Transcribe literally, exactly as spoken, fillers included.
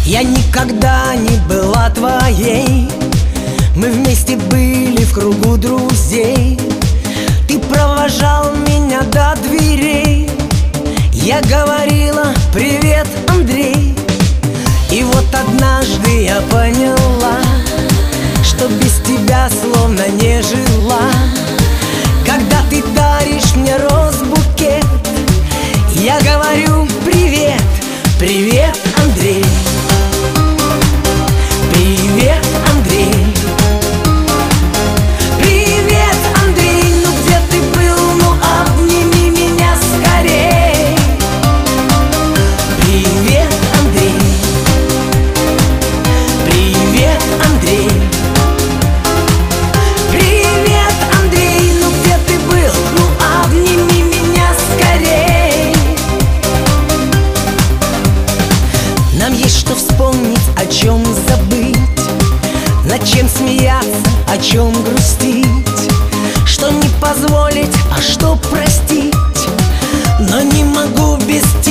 Я никогда не была твоей. Мы вместе были в кругу друзей. Ты провожал меня до дверей. Я говорила: привет, Андрей. И вот однажды я поняла, что без тебя словно не жила. Когда ты даришь мне роз-букет, я говорю: привет, привет, Андрей. Привет, Андрей. Привет, Андрей. Ну где ты был? Ну обними меня скорей. Привет, Андрей. Привет, Андрей. Привет, Андрей. Ну где ты был? Ну обними меня скорей. Нам есть что вспомнить, о чем забыть, над чем смеяться, о чем грустить, что не позволить, а что простить. Но не могу без тебя.